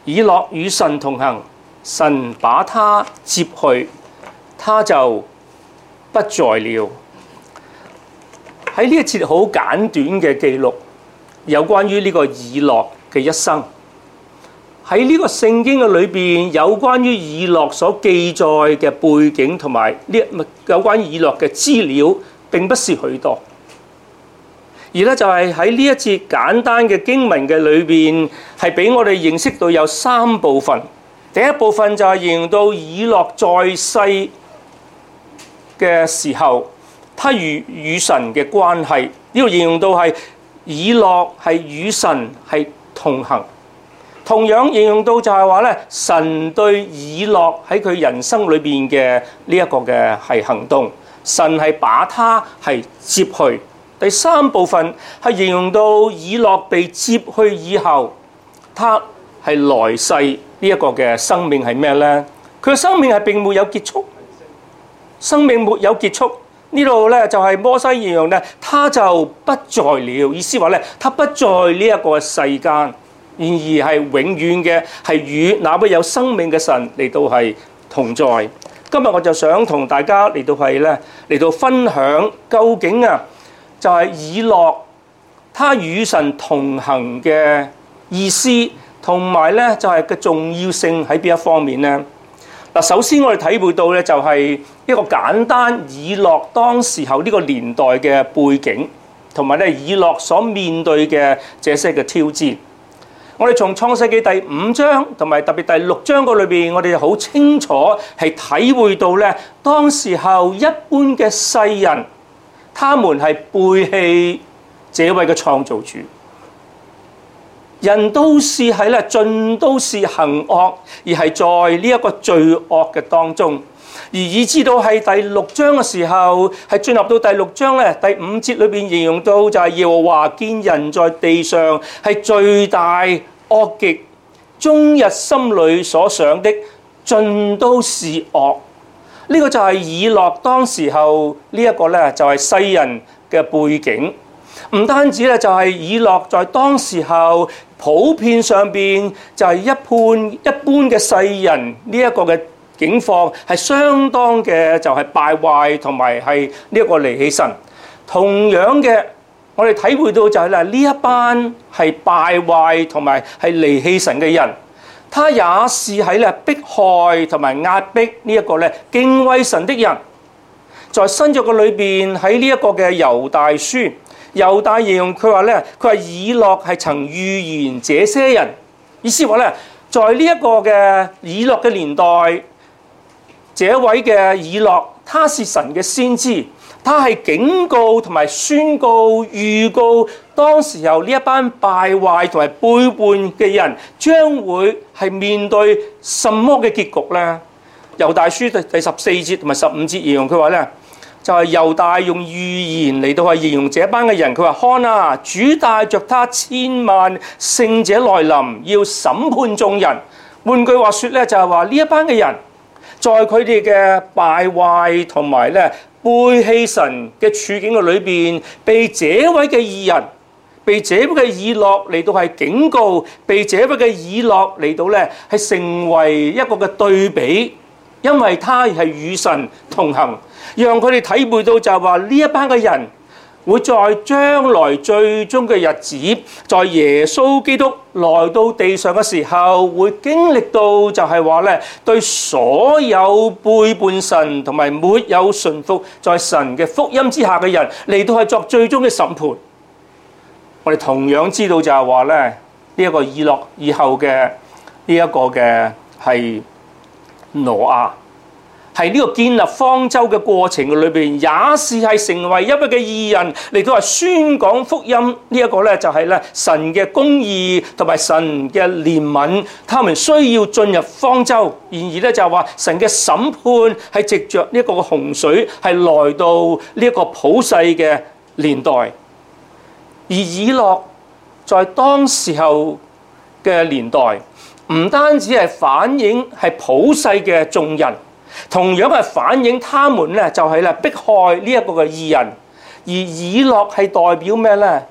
以諾與神同行，神把他接去，他就不在了。喺呢一節好簡短嘅記錄，有關於呢個以諾嘅一生。喺呢個聖經嘅裏邊，有關於以諾所記載嘅背景同埋有關於以諾嘅資料並不是許多，而咧就係喺呢一節簡單嘅經文嘅裏邊，係俾我哋認識到有三部分。第一部分就係形容到以諾在世嘅時候，他與神嘅關係，呢度形容到係以諾係與神係同行。同樣形容到就係話咧，神對以諾喺佢人生裏邊嘅呢一個嘅係行動，神係把他係接去。第三部分係形容到以諾被接去以後，他係來世呢一個嘅生命係咩咧？佢嘅生命係並沒有結束，生命沒有結束。呢度咧就係摩西形容咧，他就不在了，意思話咧，他不在呢一個世間。然而係永遠嘅，係與那位有生命嘅神嚟到係同在。今日我就想同大家嚟到分享，究竟就係以諾他與神同行嘅意思，同埋咧就係嘅重要性喺邊一方面呢？嗱，首先我哋體會到咧就係一個簡單以諾當時候呢個年代嘅背景，同埋咧以諾所面對嘅這些嘅挑戰。我哋從創世記第5章同埋特別第6章嗰裏邊，我哋好清楚係體會到咧，當時候一般嘅世人，他們係背棄這位嘅創造主，人都是係咧盡都是行惡，而係在呢一個罪惡嘅當中，而以至到係第6章嘅時候，係進入到第6章咧第5節裏邊形容到就係耶和華見人在地上係罪大惡極，終日心裏所想的盡都是惡。呢個就係以諾當時候呢一個咧就係世人嘅背景。唔單止咧就係以諾在當時候普遍上邊就係一般嘅世人呢一個嘅境況係相當嘅就係敗壞同埋係呢一個離棄神。同樣嘅，我哋體會到就係咧呢一班係敗壞同埋係離棄神嘅人，他也是喺咧迫害同埋壓迫呢一個咧敬畏神的人。在新約嘅裏邊喺呢一個嘅猶大書，猶大形容佢話咧，佢話以諾係曾預言這些人，意思話咧，在呢一個嘅以諾嘅年代，這位嘅以諾，他是神嘅先知。他係警告同埋宣告、預告當時候呢一班敗壞同埋背叛嘅人將會係面對什麼嘅結局呢？猶大書第14節同埋15節形容佢話咧，就係猶大用預言嚟到係形容這班嘅人。佢話：看啊，主帶着他千萬聖者來臨，要審判眾人。換句話說咧，就係話呢一班嘅人，在佢哋嘅敗壞同埋咧背棄神嘅處境嘅裏邊，被這位嘅義人，被這位嘅以諾嚟到係警告，被這位嘅以諾嚟到咧係成為一個嘅對比，因為他係與神同行，讓佢哋體會到就係話呢一班嘅人會在將來最終嘅日子，在耶穌基督來到地上嘅時候，會經歷到就係話咧，對所有背叛神同埋沒有順服在神嘅福音之下嘅人嚟到係作最終嘅審判。我哋同樣知道就係話咧，呢一個以諾以後嘅呢一個嘅係挪亞。係呢個建立方舟嘅過程嘅裏邊，也是係成為一位嘅義人嚟到係宣講福音。呢一個咧就係咧神嘅公義同埋神嘅憐憫，他們需要進入方舟。然而咧就係話神嘅審判係藉着呢一個洪水係來到呢一個普世嘅年代。而以諾在當時候嘅年代，唔單止係反映係普世嘅眾人，同樣係反映他們咧就係咧迫害呢一個嘅義人。而以諾係代表咩咧？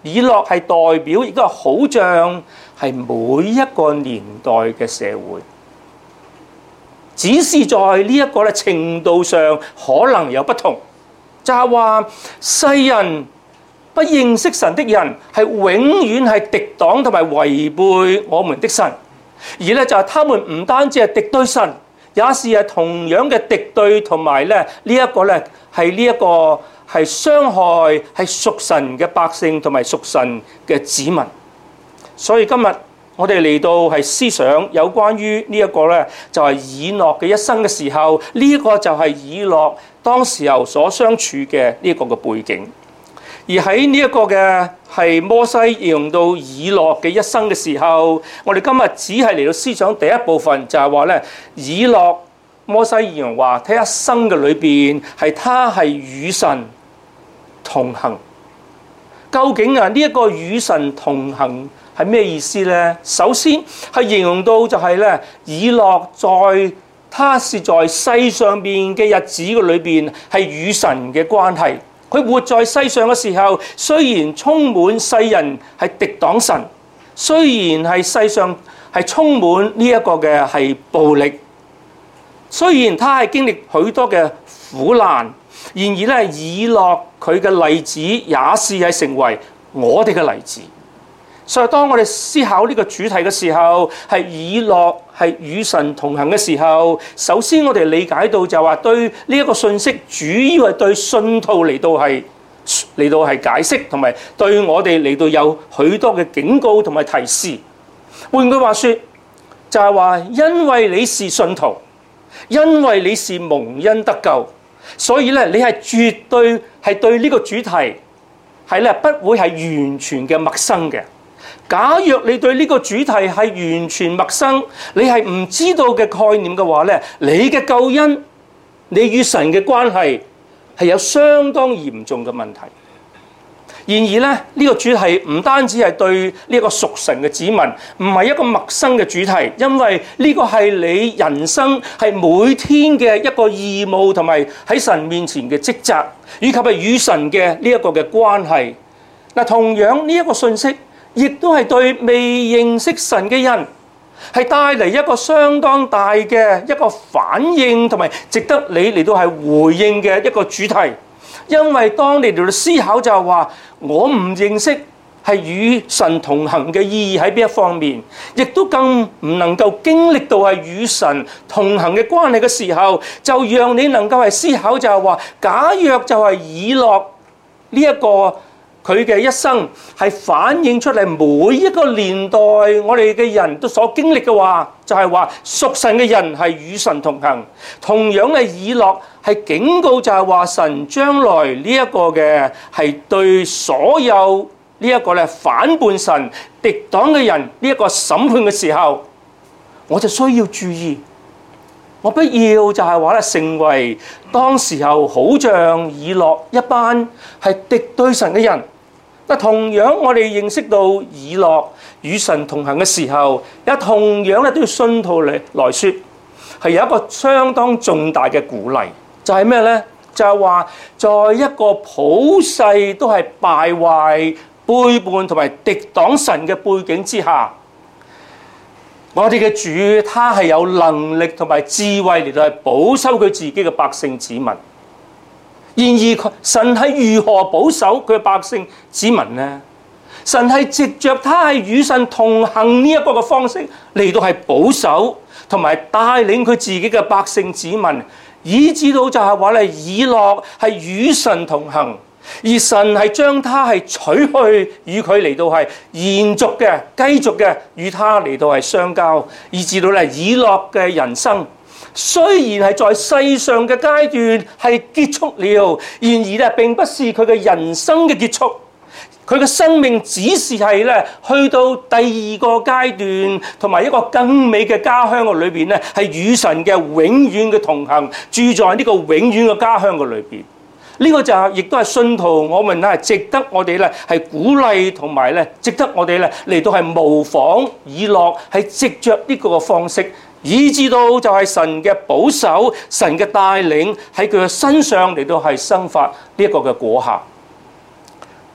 以諾係代表亦都係好像係每一個年代嘅社會，只是在呢一個程度上可能有不同，就係話世人不認識神的人係永遠係敵擋同埋違背我們的神，而咧就係他們唔單止係敵對神，也是係同樣嘅敵對同埋咧呢一個咧係呢一個係傷害係屬神嘅百姓同埋屬神嘅子民。所以今日我哋嚟到係思想有關於呢一個咧就係以諾嘅一生嘅時候，呢一個就係以諾當時候所相處嘅呢一個嘅背景。而喺呢一個嘅係摩西形容到以諾嘅一生嘅時候，我哋今日只係嚟到思想第一部分，就係話咧以諾摩西形容話，睇一生嘅裏邊係他係與神同行。究竟啊呢一個與神同行係咩意思呢？首先係形容到就係咧以諾在他是在世上邊嘅日子嘅裏邊係與神嘅關係。佢活在世上嘅時候，雖然充滿世人係敵擋神，雖然係世上係充滿呢一個嘅係暴力，雖然他係經歷許多嘅苦難，然而咧以諾佢嘅例子也是係成為我哋嘅例子。所以當我哋思考呢個主題嘅時候，係以諾係與神同行嘅時候，首先我哋理解到就話對呢一個信息主要係對信徒嚟到係解釋，同埋對我哋嚟到有許多嘅警告同埋提示。換句話說，就係話因為你是信徒，因為你是蒙恩得救，所以咧你係絕對係對呢個主題係咧不會係完全嘅陌生嘅。假若你對呢個主題係完全陌生，你係唔知道嘅概念嘅話咧，你嘅救恩，你與神嘅關係係有相當嚴重嘅問題。然而咧，呢個主題唔單止係對呢個屬神嘅子民，唔係一個陌生嘅主題，因為呢個係你人生係每天嘅一個義務同埋喺神面前嘅職責，以及係與神嘅呢一個嘅關係。嗱，同樣呢一個信息，亦都係對未認識神嘅人係帶嚟一個相當大嘅一個反應，同埋值得你嚟到係回應嘅一個主題。因為當你嚟到思考就係話，我唔認識係與神同行嘅意義喺邊一方面，亦都更唔能夠經歷到係與神同行嘅關係嘅時候，就讓你能夠係思考就係話，假若就係以諾呢一個佢嘅一生係反映出嚟每一個年代我哋嘅人都所經歷嘅話，就係話屬神嘅人係與神同行。同樣嘅以諾係警告就係話神將來呢一個嘅係對所有呢一個咧反叛神敵擋嘅人呢一個審判嘅時候，我就需要注意，我不要就係話咧成為當時候好像以諾一班係敵對神嘅人。但同樣我哋認識到以諾與神同行嘅時候，也同樣咧對信徒來說係有一個相當重大嘅鼓勵，就係咩呢？就係話在一個普世都係敗壞、背叛同埋敵擋神嘅背景之下，我哋嘅主他係有能力同埋智慧嚟到係保守佢自己嘅百姓子民。然而神係如何保守佢嘅百姓子民呢？神係藉着他係與神同行呢一個嘅方式嚟到係保守同埋帶領佢自己嘅百姓子民，以至到就係話咧以諾係與神同行，而神係將他係取去與佢嚟到係延續嘅、繼續嘅與他嚟到係相交，以至到咧以諾嘅人生雖然係在世上嘅階段係結束了，然而咧並不是佢嘅人生嘅結束，佢嘅生命只是係咧去到第二個階段，同埋一個更美嘅家鄉嘅裏邊咧，係與神嘅永遠嘅同行，住在呢個永遠嘅家鄉嘅裏邊。呢個就係亦都係信徒，我們咧係值得我哋咧係鼓勵，同埋咧值得我哋咧嚟到係模仿以諾，係藉着呢個嘅方式。以至到就係神嘅保守、神嘅帶領喺佢嘅身上嚟到係生發呢一個嘅果效。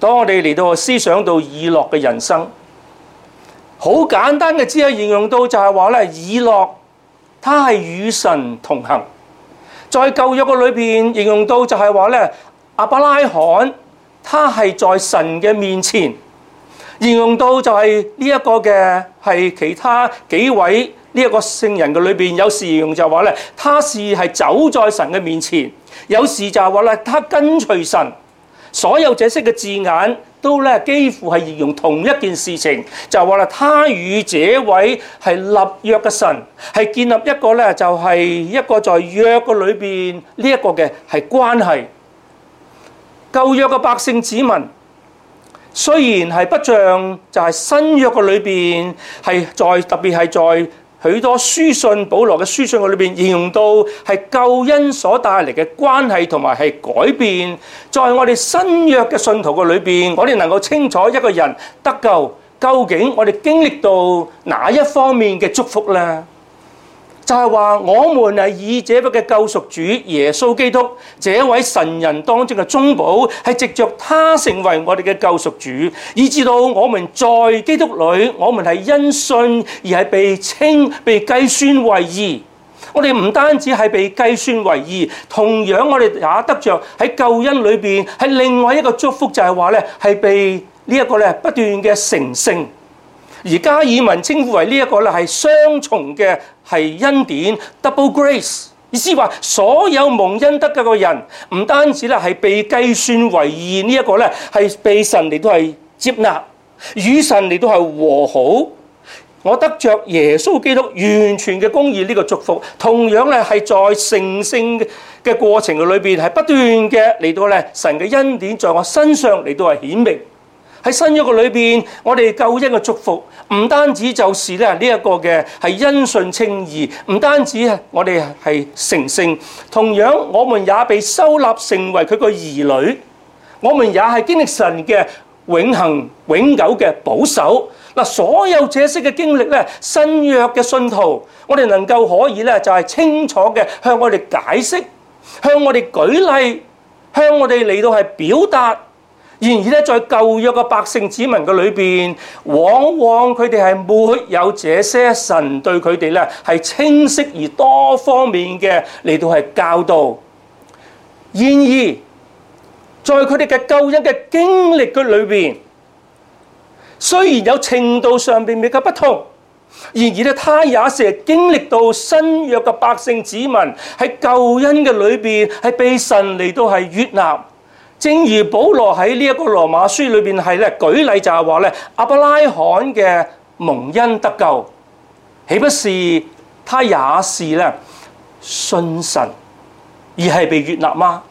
當我哋嚟到思想到以諾嘅人生，好簡單嘅只係形容到就係話咧，以諾他係與神同行。在舊約嘅裏邊形容到就係話咧，亞伯拉罕他係在神嘅面前。形容到就係呢一個嘅係其他幾位呢一個聖人嘅裏邊，有時形容就係話咧，他係走在神嘅面前；有時就係話咧，他跟隨神。所有這些嘅字眼都咧幾乎係形容同一件事情，就係話啦，他與這位係立約嘅神係建立一個咧，就係一個在約嘅裏邊呢一個嘅係關係。舊約嘅百姓子民，雖然係不像就係新約嘅裏邊係在特別係在許多書信保羅嘅書信嘅裏邊形容到係救恩所帶嚟嘅關係同埋係改變，在我哋新約嘅信徒嘅裏邊，我哋能夠清楚一個人得救究竟我哋經歷到哪一方面嘅祝福呢？就係話我們係以這位嘅救贖主耶穌基督，這位神人當中嘅中保，係藉着他成為我哋嘅救贖主，以至到我們在基督裏，我們係因信而係被稱、被計算為義。我哋唔單止係被計算為義，同樣我哋也得着喺救恩裏邊係另外一個祝福，就係話咧係被呢一個咧不斷嘅成聖。而加爾文稱呼為呢一個咧係雙重嘅係恩典 double grace， 意思話所有蒙恩得救嘅人唔單止咧係被計算為義，呢一個咧係被神嚟到係接納，與神嚟到係和好。我得着耶穌基督完全嘅公義呢個祝福，同樣咧係在成聖嘅過程嘅裏邊係不斷嘅嚟到咧神嘅恩典在我身上嚟到係顯明。喺新約嘅裏邊，我哋救恩嘅祝福唔單止就是咧呢一個嘅係因信稱義，唔單止我哋係成聖，同樣我們也被收納成為佢個兒女，我們也係經歷神嘅永恆永久嘅保守。嗱，所有這些嘅經歷咧，新約嘅信徒，我哋能夠可以咧就係清楚嘅向我哋解釋，向我哋舉例，向我哋嚟到係表達。然而咧，在舊約嘅百姓子民嘅裏邊，往往佢哋係沒有這些神對佢哋咧係清晰而多方面嘅嚟到係教導。然而，在佢哋嘅救恩嘅經歷嘅裏邊，雖然有程度上邊嘅不同，然而咧，他也是經歷到新約嘅百姓子民喺救恩嘅裏邊係被神嚟到係悅納。正如保羅喺呢一個羅馬書裏邊係咧舉例就係話咧，亞伯拉罕嘅蒙恩得救，豈不是他也是咧信神而係被悅納嗎？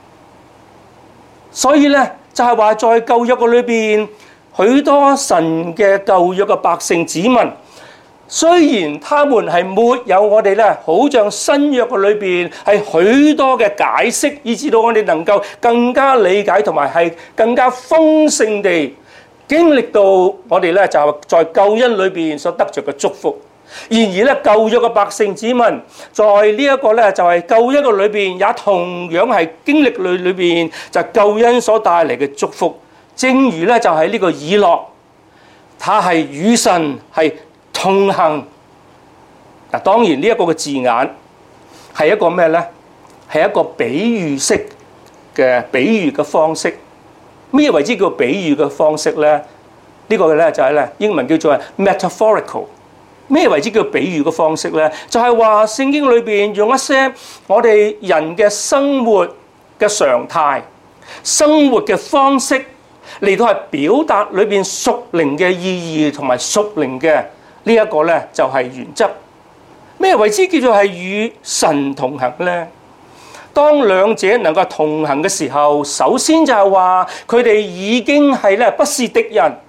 所以咧就係話在舊約嘅裏邊，許多神嘅舊約嘅百姓子民，雖然他們係沒有我哋咧，好像新約嘅裏邊係許多嘅解釋，以至到我哋能夠更加理解同埋係更加豐盛地經歷到我哋咧就係在救恩裏邊所得着嘅祝福。然而咧，舊約嘅百姓子民在呢一個咧就係救恩嘅裏邊，也同樣係經歷裏邊就係救恩所帶嚟嘅祝福。正如咧就係呢個以諾，他係與神係同行。嗱，當然呢一個嘅字眼係一個咩咧？係一個比喻式嘅比喻嘅方式。咩為之叫比喻嘅方式咧？呢個咧就係咧英文叫做 metaphorical。咩為之叫比喻嘅方式咧？就係話聖經裏邊用一些我哋人嘅生活嘅常態、生活嘅方式嚟到係表達裏邊屬靈嘅意義同埋屬靈嘅呢一個咧就係原則。咩為之叫做係與神同行咧？當兩者能夠同行嘅時候，首先就係話佢哋已經係咧不是敵人，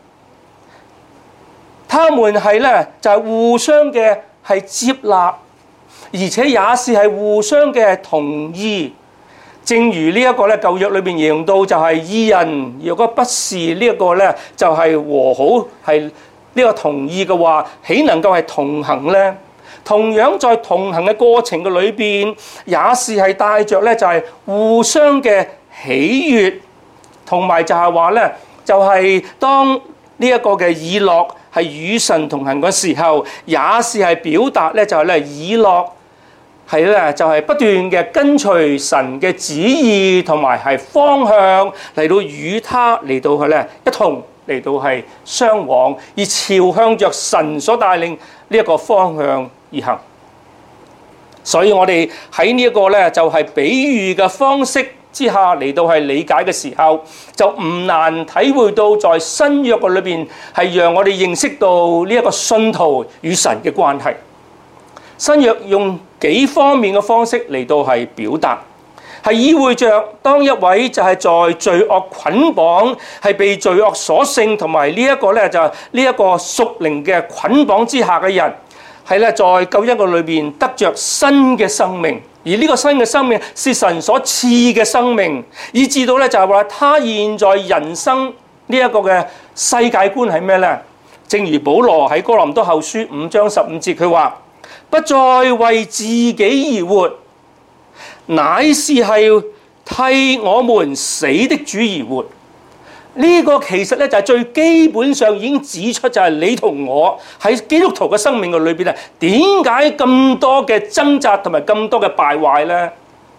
他們係咧就係互相嘅係接納，而且也是係互相嘅同意。正如呢一個咧舊約裏邊形容到就係義人，如果不是呢一個咧就係和好係呢個同意嘅話，豈能夠係同行咧？同樣在同行嘅過程嘅裏邊，也是係帶着咧就係互相嘅喜悅，同埋就係話咧就係當呢一個嘅以諾係與神同行嘅時候，也是係表達咧就係咧以諾係咧就係不斷嘅跟隨神嘅旨意同埋係方向嚟到與他嚟到去咧一同嚟到係相往，而朝向着神所帶領呢一個方向而行。所以我哋喺呢一個咧就係比喻嘅方式之下嚟到係理解嘅時候，就唔難體會到在新約嘅裏邊係讓我哋認識到呢一個信徒與神嘅關係。新約用幾方面嘅方式嚟到係表達，係意會着當一位就係在罪惡捆綁，係被罪惡所勝，同埋呢一個咧就係呢一個屬靈嘅捆綁之下嘅人，係咧在救恩嘅裏邊得着新嘅生命。而呢個新嘅生命是神所賜嘅生命，以至到咧就係話他現在人生呢一個嘅世界觀係咩咧？正如保羅喺哥林多後書5章15節佢話：不再為自己而活，乃是係替我們死的主而活。呢個其實咧就係最基本上已經指出，就係你同我喺基督徒嘅生命嘅裏邊啊，點解咁多嘅掙扎同埋咁多嘅敗壞咧？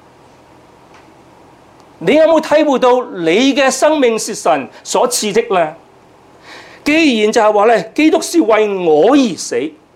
你有冇體會到你嘅生命是神所賜的咧？既然就係話咧，基督是為我而死，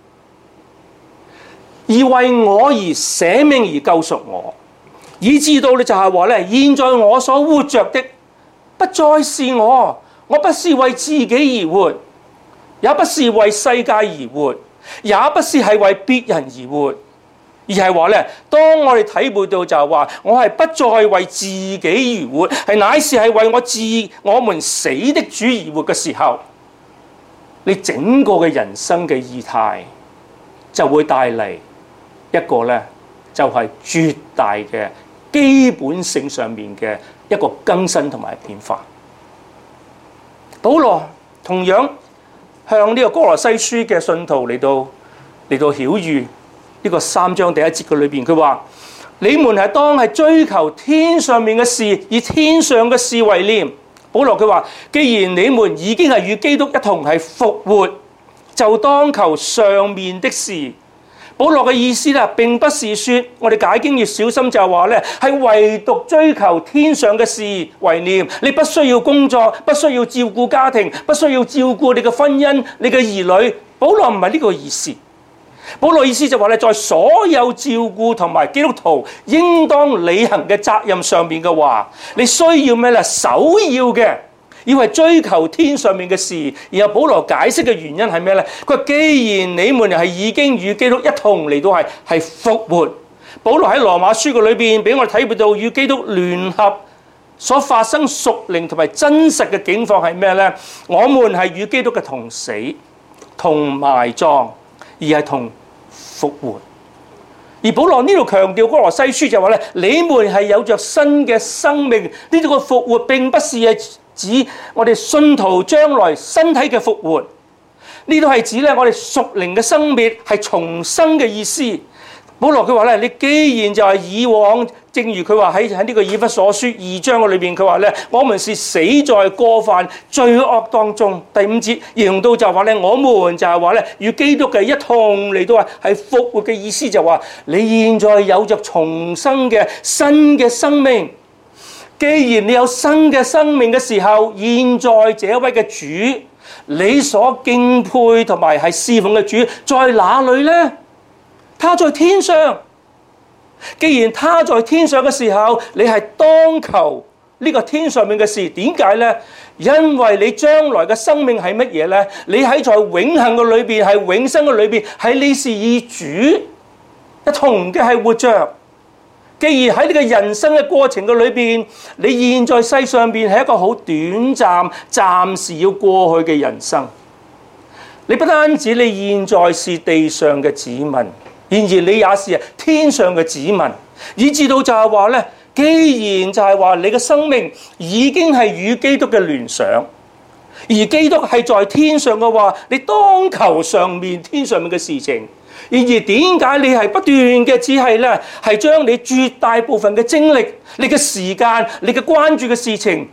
而為我而捨命而救贖我，以致到你就係話咧，現在我所活着的，不再是我，我不是為自己而活，也不是為世界而活，也不是係為別人而活，而係話咧，當我哋體會到就係話，我係不再為自己而活，係乃是係為我們死的主而活嘅時候，你整個嘅人生嘅意態就會帶嚟一個咧，就係絕大嘅基本性上面嘅一個更新同埋變化。保羅同樣向呢個哥羅西書嘅信徒嚟到曉諭呢個3章第1節嘅裏邊，佢話：你們係當係追求天上面嘅事，以天上嘅事為念。保羅佢話：既然你們已經係與基督一同係復活，就當求上面的事。保羅嘅意思咧，並不是說我哋解經要小心，就係話咧，係唯獨追求天上嘅事為念。你不需要工作，不需要照顧家庭，不需要照顧你嘅婚姻、你嘅兒女。保羅唔係呢個意思。保羅意思就話咧，在所有照顧同埋基督徒應當履行嘅責任上面嘅話，你需要咩咧？首要嘅要係追求天上面嘅事。然後保羅解釋嘅原因係咩咧？佢話既然你們係已經與基督一同嚟到係復活，保羅喺羅馬書嘅裏邊俾我哋體會到與基督聯合所發生屬靈同埋真實嘅境況係咩咧？我們係與基督嘅同死、同埋葬，而係同復活。而保羅呢度強調哥羅西書就話咧，你們係有着新嘅生命。呢個復活並不是係指我哋信徒將來身體嘅復活，呢度係指咧我哋屬靈嘅生滅係重生嘅意思。保羅佢話咧，你既然就係以往，正如佢話喺呢個以弗所書2章嘅裏邊，佢話咧，我們是死在過犯罪惡當中。第5節形容到就話咧，我們就係話咧，與基督嘅一同嚟到係復活嘅意思，就話你現在有着重生嘅新嘅生命。既然你有新嘅生命嘅時候，現在這位嘅主，你所敬佩同埋係侍奉嘅主在哪裏呢？他在天上。既然他在天上嘅時候，你係當求呢個天上面嘅事。點解呢？因為你將來嘅生命係乜嘢呢？你喺在永恆嘅裏邊，係永生嘅裏邊，係你是以主一同嘅係活着。既然喺呢個人生嘅過程嘅裏邊，你現在世上邊係一個好短暫、暫時要過去嘅人生。你不單止你現在是地上嘅子民，然而你也是天上嘅子民，以至到就係話咧，既然就係話你嘅生命已經係與基督嘅聯想，而基督係在天上嘅話，你當求上面天上面嘅事情。然而點解你係不斷嘅只係咧，係將你絕大部分嘅精力、你嘅時間、你嘅關注嘅事情，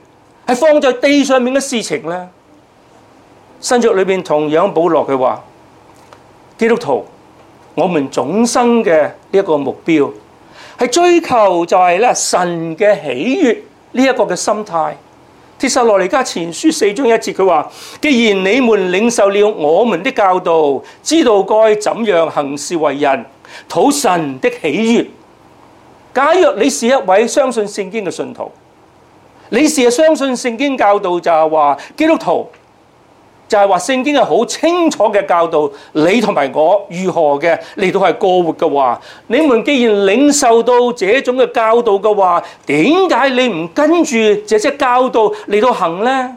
係放在地上面嘅事情呢？新約裏邊同樣保羅佢話，基督徒我們總生嘅呢一個目標係追求就係咧神嘅喜悅呢一個嘅心態。帖撒羅尼迦前書4章1節佢話：既然你們領受了我們的教導，知道該怎樣行事為人，討神的喜悅。假若你是一位相信聖經嘅信徒，你是相信聖經教導就係話基督徒，就係話聖經係好清楚嘅教導你同埋我如何嘅嚟到係過活嘅話，你們既然領受到這種嘅教導嘅話，點解你唔跟住這些教導嚟到行呢？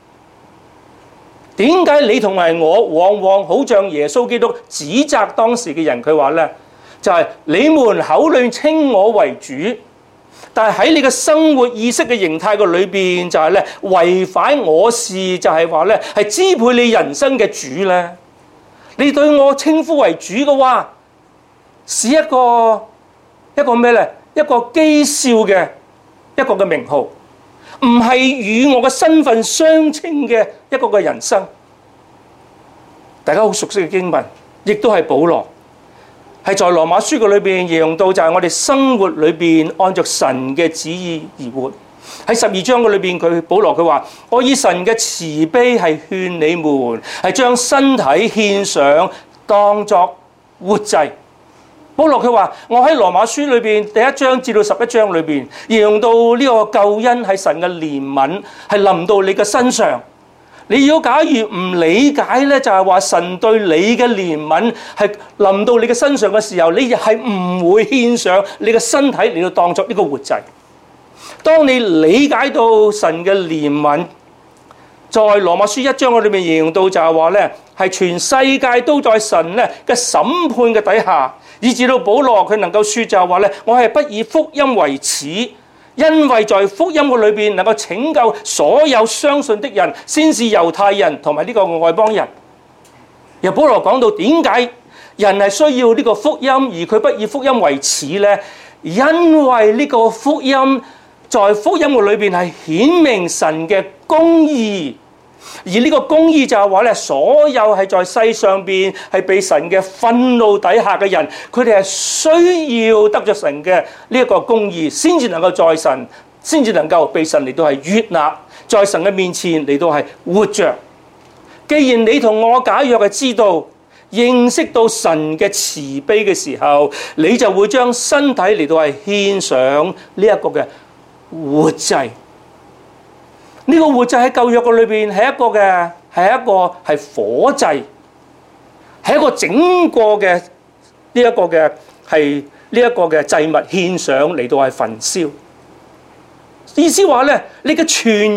點解你同埋我往往好像耶穌基督指責當時嘅人？佢話呢，就係你們口裏稱我為主，但係喺你嘅生活意識嘅形態嘅裏邊，就係咧違反我是，就係話咧係支配你人生嘅主咧。你對我稱呼為主嘅話，是一個咩咧？一個譏笑嘅一個嘅名號，唔係與我嘅身份相稱嘅一個嘅人生。大家好熟悉嘅經文，亦都係保羅。係在羅馬書嘅裏邊形容到，就係我哋生活裏邊按照神嘅旨意而活。喺12章嘅裏邊，保羅佢話：我以神嘅慈悲係勸你們，係將身體獻上當作活祭。保羅佢話：我喺羅馬書裏邊第1章至到11章裏邊形容到呢個救恩係神嘅憐憫係臨到你嘅身上。你如果假如唔理解咧，就係話神對你嘅憐憫係臨到你嘅身上嘅時候，你係唔會獻上你嘅身體嚟到當作呢個活祭。當你理解到神嘅憐憫，在羅馬書1章裏面形容到就係話咧，係全世界都在神咧嘅審判嘅底下，以至到保羅佢能夠説就係話咧，我係不以福音為恥。因為在福音嘅裏邊能夠拯救所有相信的人，先是猶太人同埋呢個外邦人。由保羅講到點解人係需要呢個福音，而佢不以福音為恥呢？因為呢個福音在福音嘅裏邊係顯明神嘅公義，而呢個公義就係話咧，所有係在世上邊係被神嘅憤怒底下嘅人，佢哋係需要得着神嘅呢一個公義，先至能夠被神嚟到係悅納，在神嘅面前嚟到係活着。既然你同我假若係知道認識到神嘅慈悲嘅時候，你就會將身體嚟到係獻上呢一個嘅活祭。呢個活祭喺舊約嘅裏邊係一個火祭，係一個整個嘅呢一個嘅祭物獻上嚟到係焚燒。意思話咧，你嘅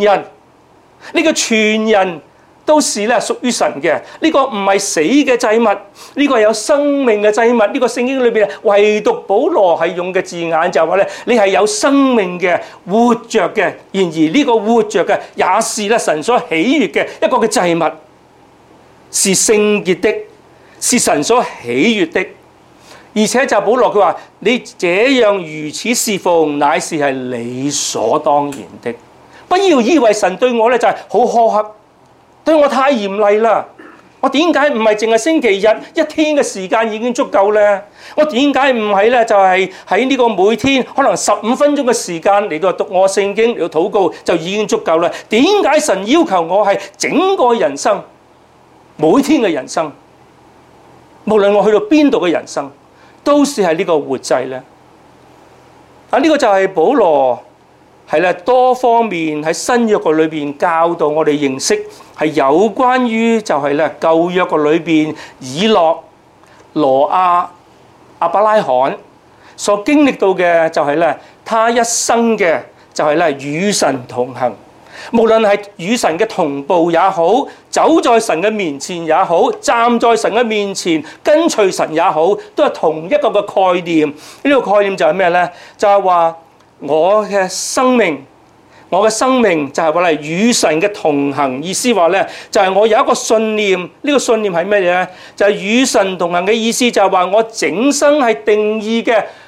全人都是咧屬於神嘅。呢個唔係死嘅祭物，呢個係有生命嘅祭物。呢個聖經裏邊唯獨保羅係用嘅字眼就係話咧，你係有生命嘅活着嘅。然而呢個活着嘅也是咧神所喜悅嘅一個嘅祭物，是聖潔的，是神所喜悅的。而且就保羅佢話：你這樣如此侍奉，乃是係理所當然的。不要以為神對我咧就係好苛刻，對我太嚴厲啦。我點解唔係淨係星期日一天嘅時間已經足夠呢？我點解唔係咧就係喺呢個每天可能15分鐘嘅時間嚟到讀我聖經嚟到禱告就已經足夠啦？點解神要求我係整個人生，每天嘅人生，無論我去到邊度嘅人生，都是係呢個活祭呢？呢個就係保羅多方面喺新約嘅裏邊教導我哋認識，係有關於就係舊約嘅裏邊以諾、挪亞、亞伯拉罕所經歷到嘅就係他一生嘅就係與神同行。無論係與神嘅同步也好，走在神嘅面前也好，站在神嘅面前跟隨神也好，都係同一個嘅概念。呢個概念就係咩呢？就係話我嘅生命就係話與神嘅同行。意思話呢，就係我有一個信念。呢個信念係咩嘢呢？就係與神同行嘅意思，就係話我整生係定義嘅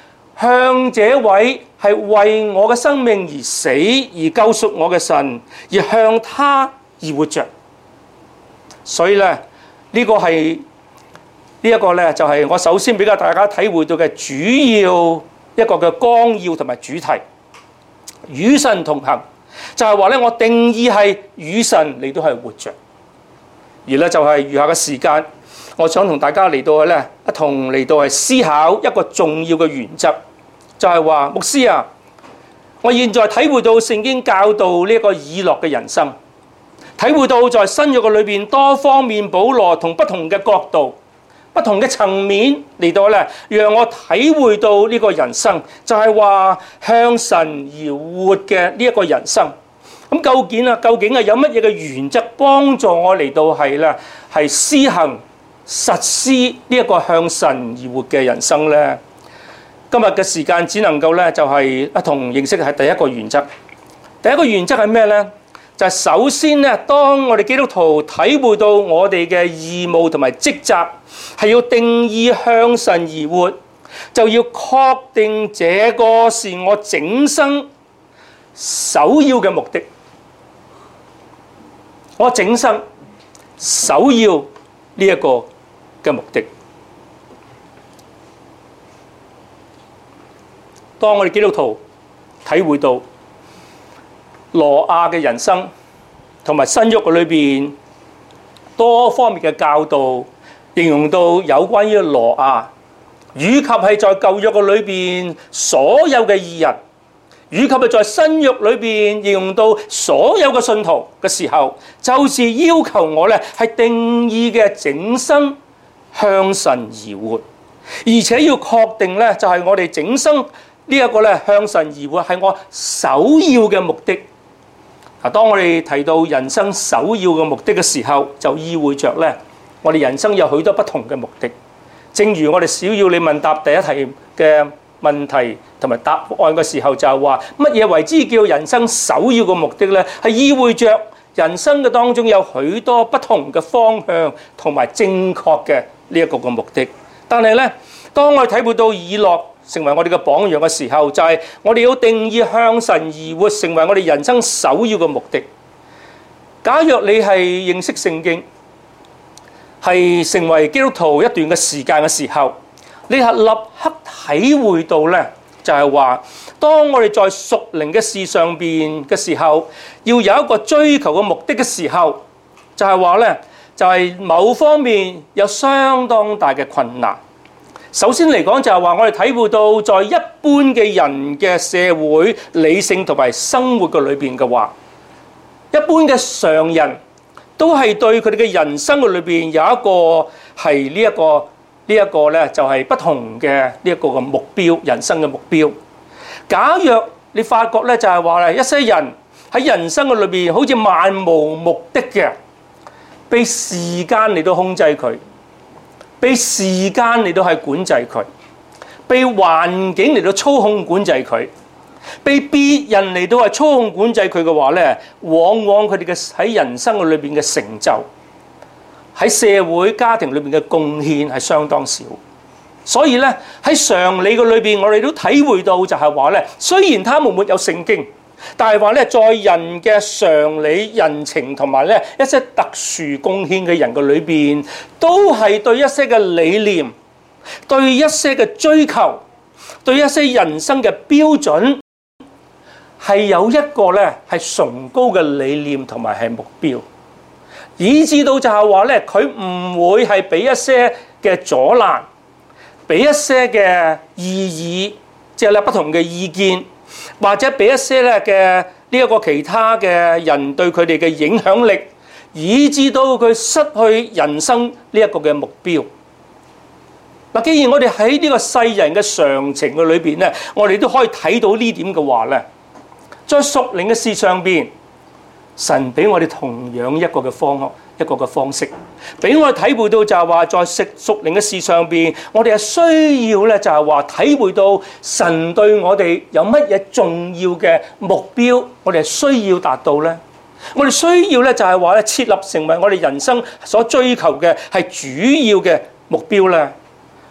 向這位係為我嘅生命而死而救贖我嘅神，而向他而活着。所以咧，呢個係呢一個咧，就係我首先俾大家體會到嘅主要一個嘅綱要同埋主題。與神同行就係話咧，我定義係與神嚟到係活着。而咧就係餘下嘅時間，我想同大家嚟到咧一同嚟到係思考一個重要嘅原則，就係話牧師啊，我現在體會到聖經教導呢一個以諾嘅人生，體會到在新約嘅裏邊多方面保羅同不同嘅角度、不同嘅層面嚟到咧，讓我體會到呢個人生，就係話向神而活嘅呢一個人生。咁究竟係有乜嘢嘅原則幫助我嚟到係施行實施呢一個向神而活嘅人生呢？今日嘅時間只能夠咧就係一同認識係第一個原則。第一個原則係咩呢？就係首先咧，當我哋基督徒體會到我哋嘅義務同埋職責係要定義向神而活，就要確定這個是我整生首要嘅目的。我整生首要呢一個嘅目的。當我哋基督徒體會到挪亞嘅人生同埋新約嘅裏邊多方面嘅教導，形容到有關於挪亞，以及係在舊約嘅裏邊所有嘅義人，以及係在新約裏邊形容到所有嘅信徒嘅時候，就是要求我咧係定義嘅整生向神而活，而且要確定咧就係我哋整生呢一個咧向神而活係我首要嘅目的。嗱，當我哋提到人生首要嘅目的嘅時候，就意味着咧我哋人生有許多不同嘅目的。正如我哋小要你問答第一題嘅問題同埋答案嘅時候，就係話乜嘢為之叫人生首要嘅目的呢？係意味着人生嘅當中有許多不同嘅方向同埋正確嘅呢一個嘅目的。但係呢，當我哋體會到以諾成為我哋嘅榜樣嘅時候，就係我哋要定義向神而活成為我哋人生首要嘅目的。假若你係認識聖經，係成為基督徒一段嘅時間嘅時候，你係立刻體會到咧，就係話，當我哋在屬靈嘅事上邊嘅時候，要有一個追求嘅目的嘅時候，就係話咧，就係某方面有相當大嘅困難。首先嚟講就係話，我哋體會到在一般嘅人嘅社會理性同埋生活嘅裏邊嘅話，一般嘅常人都係對佢哋嘅人生嘅裏邊有一個係呢一個咧，就係不同嘅呢一個嘅目標，人生嘅目標。假若你發覺咧，就係話咧，一些人喺人生嘅裏邊好似漫無目的嘅，被時間嚟到控制佢，被時間嚟到係管制佢，被環境嚟到操控管制佢，被別人嚟到係操控管制佢嘅話咧，往往佢哋嘅喺人生嘅裏邊嘅成就，喺社會家庭裏邊嘅貢獻係相當少。所以咧，喺常理嘅裏邊，我哋都體會到就係話咧，雖然他們沒有聖經，但係話咧，在人嘅常理、人情同埋咧一些特殊貢獻嘅人嘅裏邊，都係對一些嘅理念、對一些嘅追求、對一些人生嘅標準，係有一個咧係崇高嘅理念同埋係目標，以至到就係話咧，佢唔會係俾一些嘅阻攔，俾一些嘅異議，即係咧不同嘅意見，或者俾一些咧嘅呢一個其他嘅人對佢哋嘅影響力，以至到佢失去人生呢一個嘅目標。嗱，既然我哋喺呢個世人嘅常情嘅裏邊咧，我哋都可以睇到呢點嘅話咧，在屬靈嘅事上邊，神俾我哋同樣一個嘅方式，俾我哋體會到就係話，在屬靈嘅事上邊，我哋係需要咧就係話體會到神對我哋有乜嘢重要嘅目標，我哋係需要達到咧。我哋需要咧就係話咧設立成為我哋人生所追求嘅係主要嘅目標咧。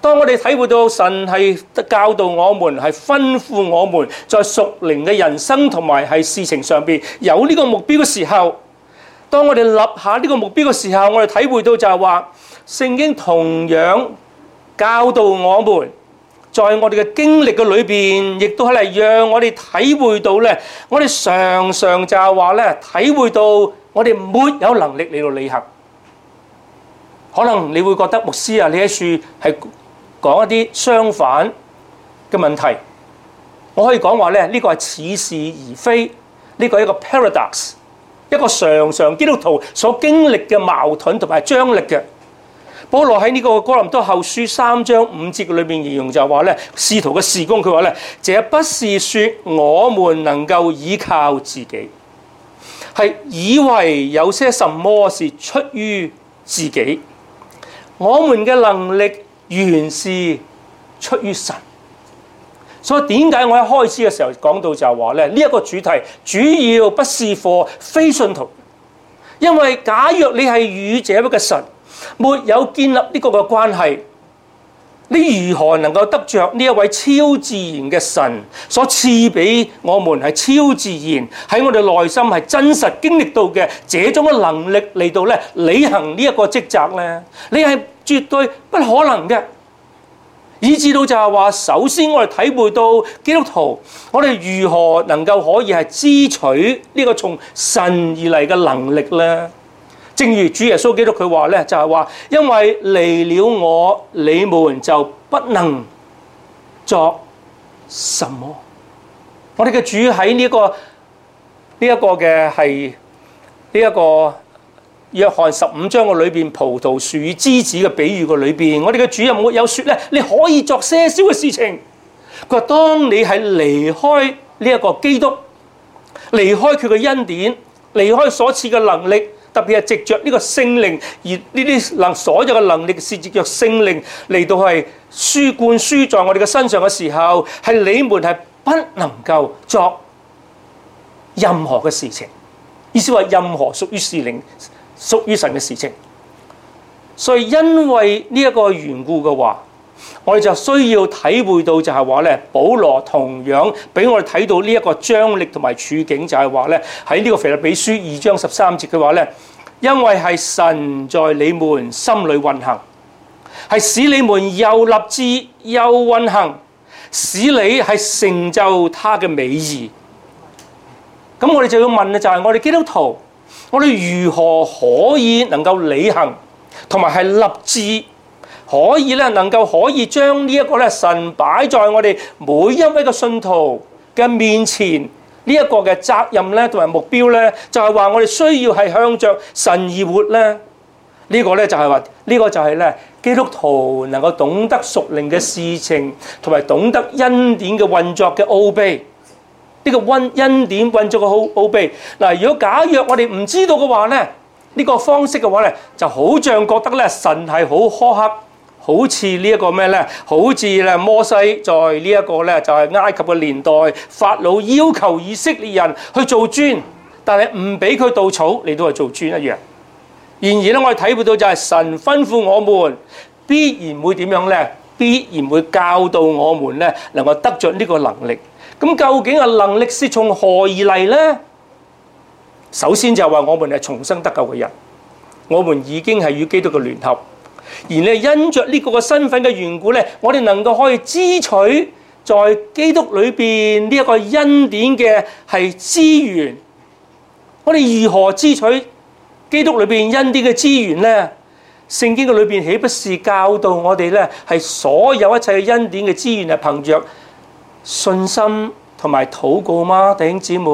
當我哋體會到神係教導我們，係吩咐我們在屬靈嘅人生同埋係事情上邊有呢個目標嘅時候，當我哋立下呢個目標嘅時候，我哋體會到就係話，聖經同樣教導我們，在我哋嘅經歷嘅裏邊，亦都係嚟讓我哋體會到咧，我哋常常就係話咧，體會到我哋沒有能力嚟到履行。可能你會覺得牧師啊，你喺處係講一啲相反嘅問題。我可以講話咧，呢個係似是而非，呢個係一個 paradox， 一個常常基督徒所經歷嘅矛盾同埋張力嘅。保羅喺呢個哥林多後書3章5節裏面形容就係話咧，使徒嘅事工，佢話咧，這不是說我們能夠依靠自己，係以為有些什麼是出於自己。我們嘅能力原是出於神，所以點解我一開始嘅時候講到就係話咧，呢一個主題主要不是for非信徒，因為假若你係與這位嘅神沒有建立呢個嘅關係，你如何能夠得着呢一位超自然嘅神所賜俾我們係超自然喺我哋內心係真實經歷到嘅這種嘅能力嚟到咧履行呢一個職責咧？你係絕對不可能嘅，以至到就係話，首先我哋體會到基督徒，我哋如何能夠可以係支取呢個從神而嚟嘅能力咧？正如主耶穌基督佢話咧，就係話，因為離了我，你們就不能作什麼。我哋嘅主喺呢一個嘅係呢一個約翰15章嘅裏邊，葡萄樹與枝子嘅比喻嘅裏邊，我哋嘅主有冇有說咧？你可以作些少嘅事情。佢話：當你係離開呢一個基督，離開佢嘅恩典，離開所賜嘅能力。特別係藉着呢個聖靈，而呢啲所有嘅能力是藉着聖靈嚟到係灌輸在我哋嘅身上嘅時候，係你們係不能夠作任何嘅事情。意思話任何屬於屬於神嘅事情。所以因為呢一個緣故嘅話，我哋就需要體會到就係話咧，保羅同樣俾我哋睇到呢一個張力同埋處境，就係話咧喺呢個腓立比書2章13節嘅話咧，因為係神在你們心裏運行，係使你們又立志又運行，使你係成就他嘅美意。咁我哋就要問嘅就係我哋基督徒，我哋如何可以能夠履行同埋係立志？可以咧，能夠可以將呢一個咧神擺在我哋每一位嘅信徒嘅面前呢一個嘅責任咧，同埋目標咧，就係話我哋需要係向着神而活咧。呢個咧就係話，呢個就係咧基督徒能夠懂得屬靈嘅事情，同埋懂得恩典嘅運作嘅奧秘。呢個恩典運作嘅奧秘嗱，如果假若我哋唔知道嘅話咧，呢個方式嘅話咧，就好像覺得咧神係好苛刻。好似呢一個咩咧？好似咧摩西在呢一個咧就係埃及嘅年代，法老要求以色列人去做磚，但係唔俾佢稻草嚟到係做磚一樣。然而咧，我哋體會到就係神吩咐我們，必然會點樣咧？必然會教導我們咧，能夠得着呢個能力。咁究竟嘅能力是從何而嚟咧？首先就係話我們係重生得救嘅人，我們已經係與基督嘅聯合。而咧因着呢個嘅身份嘅緣故咧，我哋能夠可以支取在基督裏邊呢一個恩典嘅係資源。我哋如何支取基督裏邊恩典嘅資源咧？聖經嘅裏邊豈不是教導我哋咧係所有一切嘅恩典嘅資源係憑着信心同埋禱告嗎？弟兄姊妹，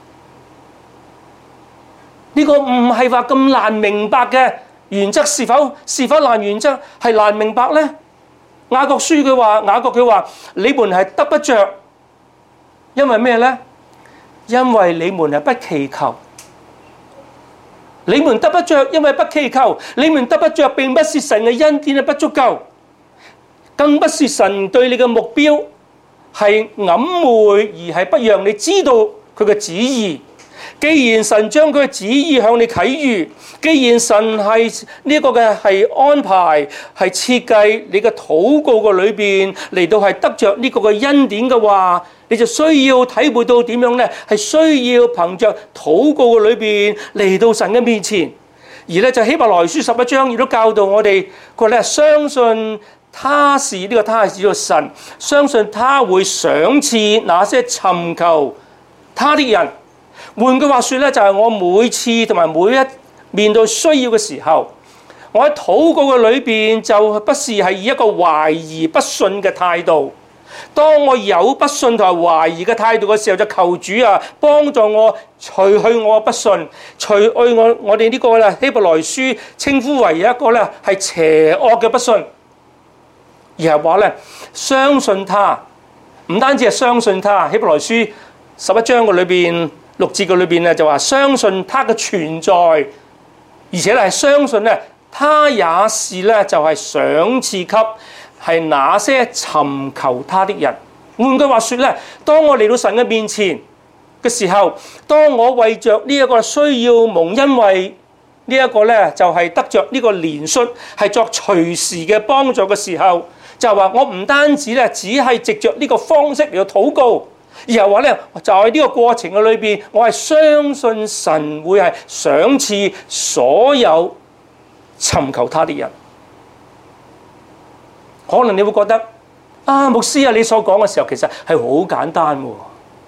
呢個唔係話咁難明白嘅。原則是否難？原則係難明白呢？雅各佢話你們係得不着，因為咩呢？因為你們係不祈求。你們得不着，因為不祈求。你們得不着並不是神嘅恩典係不足夠，更不是神對你嘅目標係暗昧而係不讓你知道佢嘅旨意。 既然神將佢嘅旨意向你啟喻，既然神係呢個嘅係安排，係設計你嘅禱告嘅裏邊嚟到係得着呢個嘅恩典嘅話，你就需要體會到點樣呢？係需要憑着禱告嘅裏邊嚟到神嘅面前。而咧就希伯來書11章亦都教導我哋，佢咧相信他是呢個他係指到神，相信他會賞賜那些尋求他的人。換句話說咧，就係我每次同埋每一面對需要嘅時候，我喺禱告嘅裏邊就不是係以一個懷疑不信嘅態度。當我有不信同埋懷疑嘅態度嘅時候，就求主啊幫助我除去我不信，除去我哋呢個咧希伯來書稱呼為一個咧係邪惡嘅不信，而係話咧相信他，唔單止係相信他。希伯來書11章嘅裏邊6節嘅裏邊咧就話相信他嘅存在，而且咧係相信咧他也是咧就係賞賜給係那些尋求他的人。換句話說咧，當我嚟到神嘅面前嘅時候，當我為着呢一個需要蒙恩惠呢一個咧就係得着呢個憐恤，係作隨時嘅幫助嘅時候，就係話我唔單止咧只係藉着呢個方式嚟到禱告，而係話咧就喺呢個過程嘅裏邊，我係相信神會係賞賜所有尋求他的人。可能你會覺得啊，牧師啊，你所講嘅時候其實係好簡單喎，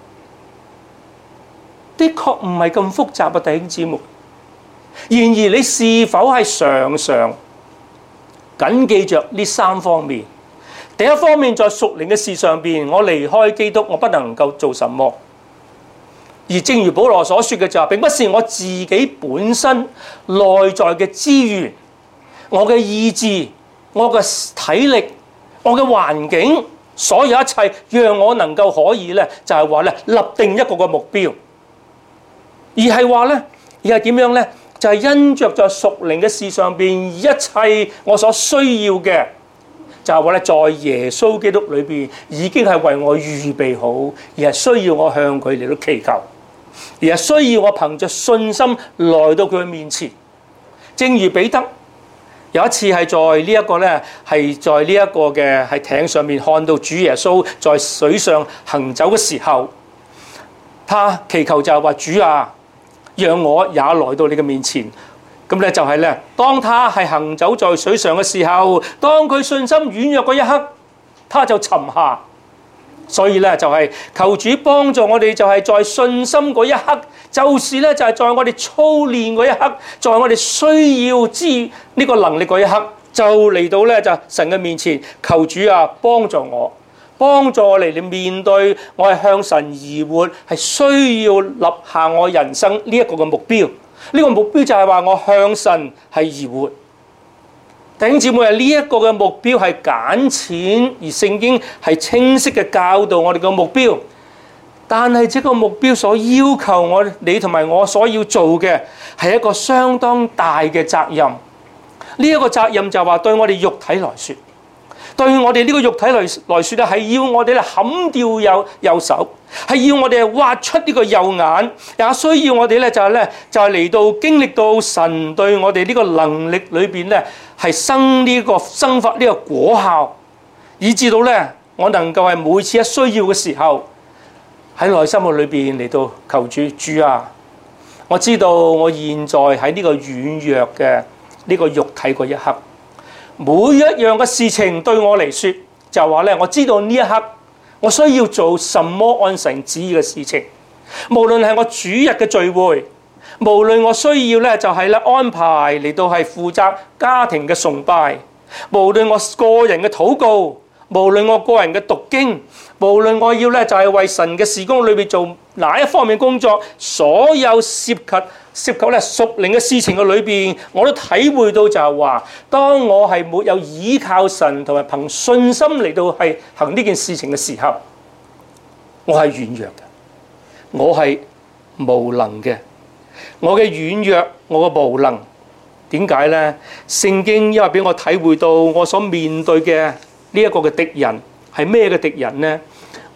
的確唔係咁複雜啊，弟兄姊妹。然而你是否係常常緊記着呢3方面？第一方面，在屬靈嘅事上邊，我離開基督，我不能夠做什麼。而正如保羅所說嘅就係，並不是我自己本身內在嘅資源，我嘅意志，我嘅體力，我嘅環境，所有一切，讓我能夠可以咧，就係話咧，立定一個嘅目標，而係話咧，而係點樣咧？就係因着在屬靈嘅事上邊，一切我所需要嘅，就係話咧，在耶穌基督裏邊已經係為我預備好，而係需要我向佢嚟到祈求，而係需要我憑着信心來到佢面前。正如彼得有一次係在呢一個咧，係在呢一個嘅係艇上面看到主耶穌在水上行走嘅時候，他祈求就係話：主啊，讓我也來到你嘅面前。咁咧就係咧，當他係行走在水上嘅時候，當佢信心軟弱嗰一刻，他就沉下。所以咧就係求主幫助我哋，就係在信心嗰一刻，就是咧就係在我哋操練嗰一刻，在我哋需要知呢個能力嗰一刻，就嚟到咧就神嘅面前，求主啊幫助我，幫助我嚟面對我係向神而活，係需要立下我人生呢一個嘅目標。呢個目標就係話我向神係而活。弟兄姊妹啊，呢一個嘅目標係簡淺，而聖經係清晰嘅教導我哋嘅目標。但係這個目標所要求你同埋我所要做嘅係一個相當大嘅責任。呢一個責任就係話對我哋肉體來說，對我哋呢個肉體來說咧，係要我哋咧砍掉右手，係要我哋挖出呢個右眼，也需要我哋咧就係嚟到經歷到神對我哋呢個能力裏邊咧係生發呢個果效，以至到咧我能夠係每次一需要嘅時候喺內心嘅裏邊嚟到求主啊！我知道我現在喺呢個軟弱嘅呢個肉體嗰一刻，每一樣嘅事情對我嚟說，就話咧，我知道呢一刻我需要做什麼按神旨意嘅事情。無論係我主日嘅聚會，無論我需要咧就係咧安排嚟到係負責家庭嘅崇拜，無論我個人嘅禱告，無論我個人嘅讀經，無論我要咧就係為神嘅事工裏邊做哪一方面工作，所有涉及咧屬靈嘅事情嘅裏邊，我都體會到就係話，當我係沒有依靠神同埋憑信心嚟到係行呢件事情嘅時候，我係軟弱嘅，我係無能嘅，我嘅軟弱，我嘅無能，點解呢？聖經因為俾我體會到我所面對嘅呢一個嘅敵人係咩嘅敵人呢？